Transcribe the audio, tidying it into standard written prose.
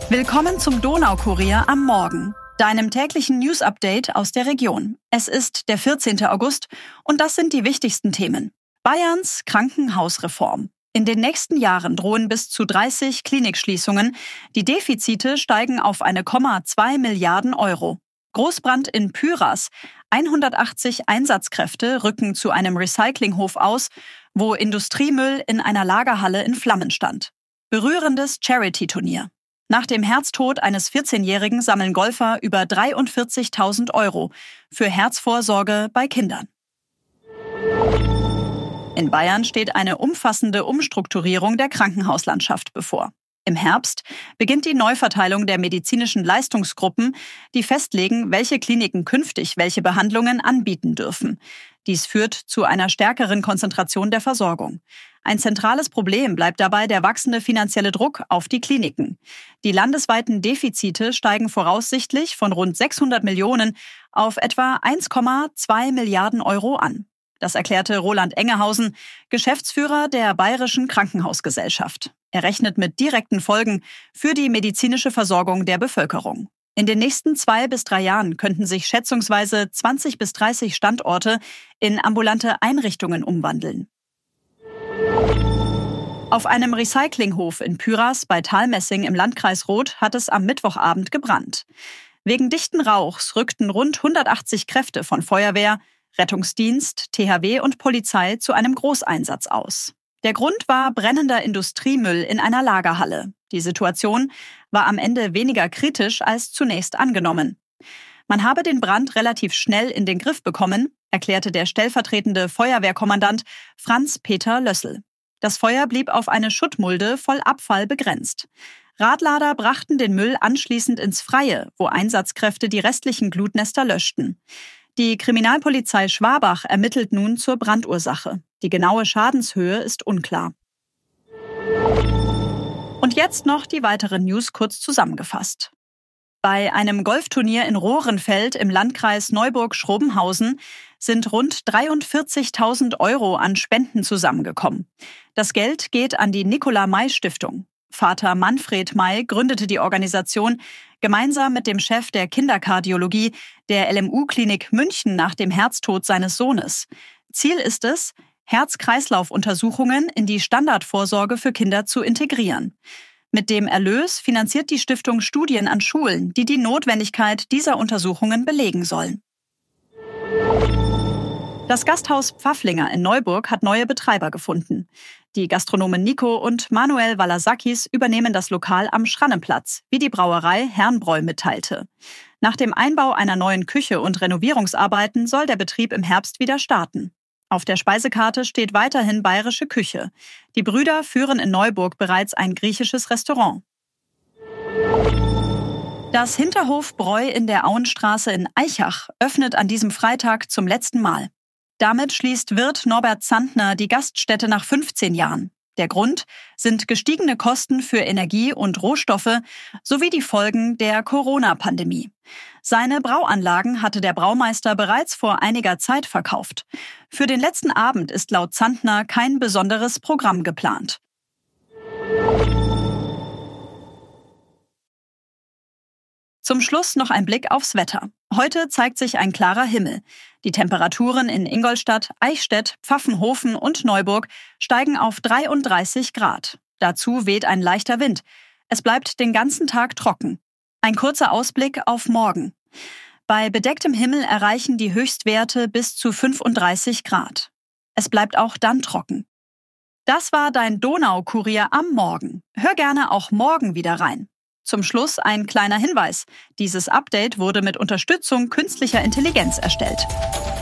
Willkommen zum Donaukurier am Morgen, deinem täglichen News-Update aus der Region. Es ist der 14. August und das sind die wichtigsten Themen. Bayerns Krankenhausreform. In den nächsten Jahren drohen bis zu 30 Klinikschließungen. Die Defizite steigen auf 1,2 Milliarden Euro. Großbrand in Pyhras. 180 Einsatzkräfte rücken zu einem Recyclinghof aus, wo Industriemüll in einer Lagerhalle in Flammen stand. Berührendes Charity-Turnier. Nach dem Herztod eines 14-Jährigen sammeln Golfer über 43.000 Euro für Herzvorsorge bei Kindern. In Bayern steht eine umfassende Umstrukturierung der Krankenhauslandschaft bevor. Im Herbst beginnt die Neuverteilung der medizinischen Leistungsgruppen, die festlegen, welche Kliniken künftig welche Behandlungen anbieten dürfen. Dies führt zu einer stärkeren Konzentration der Versorgung. Ein zentrales Problem bleibt dabei der wachsende finanzielle Druck auf die Kliniken. Die landesweiten Defizite steigen voraussichtlich von rund 600 Millionen auf etwa 1,2 Milliarden Euro an. Das erklärte Roland Engehausen, Geschäftsführer der Bayerischen Krankenhausgesellschaft. Er rechnet mit direkten Folgen für die medizinische Versorgung der Bevölkerung. In den nächsten 2 bis 3 Jahren könnten sich schätzungsweise 20 bis 30 Standorte in ambulante Einrichtungen umwandeln. Auf einem Recyclinghof in Pyhras bei Thalmessing im Landkreis Roth hat es am Mittwochabend gebrannt. Wegen dichten Rauchs rückten rund 180 Kräfte von Feuerwehr, Rettungsdienst, THW und Polizei zu einem Großeinsatz aus. Der Grund war brennender Industriemüll in einer Lagerhalle. Die Situation war am Ende weniger kritisch als zunächst angenommen. Man habe den Brand relativ schnell in den Griff bekommen, erklärte der stellvertretende Feuerwehrkommandant Franz-Peter Lössel. Das Feuer blieb auf eine Schuttmulde voll Abfall begrenzt. Radlader brachten den Müll anschließend ins Freie, wo Einsatzkräfte die restlichen Glutnester löschten. Die Kriminalpolizei Schwabach ermittelt nun zur Brandursache. Die genaue Schadenshöhe ist unklar. Und jetzt noch die weiteren News kurz zusammengefasst. Bei einem Golfturnier in Rohrenfeld im Landkreis Neuburg-Schrobenhausen sind rund 43.000 Euro an Spenden zusammengekommen. Das Geld geht an die Nicola-May-Stiftung. Vater Manfred May gründete die Organisation gemeinsam mit dem Chef der Kinderkardiologie der LMU-Klinik München nach dem Herztod seines Sohnes. Ziel ist es, Herz-Kreislauf-Untersuchungen in die Standardvorsorge für Kinder zu integrieren. Mit dem Erlös finanziert die Stiftung Studien an Schulen, die die Notwendigkeit dieser Untersuchungen belegen sollen. Das Gasthaus Pfafflinger in Neuburg hat neue Betreiber gefunden. Die Gastronomen Nico und Manuel Walasakis übernehmen das Lokal am Schrannenplatz, wie die Brauerei Herrnbräu mitteilte. Nach dem Einbau einer neuen Küche und Renovierungsarbeiten soll der Betrieb im Herbst wieder starten. Auf der Speisekarte steht weiterhin bayerische Küche. Die Brüder führen in Neuburg bereits ein griechisches Restaurant. Das Hinterhof Bräu in der Auenstraße in Aichach öffnet an diesem Freitag zum letzten Mal. Damit schließt Wirt Norbert Zandner die Gaststätte nach 15 Jahren. Der Grund sind gestiegene Kosten für Energie und Rohstoffe sowie die Folgen der Corona-Pandemie. Seine Brauanlagen hatte der Braumeister bereits vor einiger Zeit verkauft. Für den letzten Abend ist laut Zandner kein besonderes Programm geplant. Zum Schluss noch ein Blick aufs Wetter. Heute zeigt sich ein klarer Himmel. Die Temperaturen in Ingolstadt, Eichstätt, Pfaffenhofen und Neuburg steigen auf 33 Grad. Dazu weht ein leichter Wind. Es bleibt den ganzen Tag trocken. Ein kurzer Ausblick auf morgen. Bei bedecktem Himmel erreichen die Höchstwerte bis zu 35 Grad. Es bleibt auch dann trocken. Das war dein Donaukurier am Morgen. Hör gerne auch morgen wieder rein. Zum Schluss ein kleiner Hinweis. Dieses Update wurde mit Unterstützung künstlicher Intelligenz erstellt.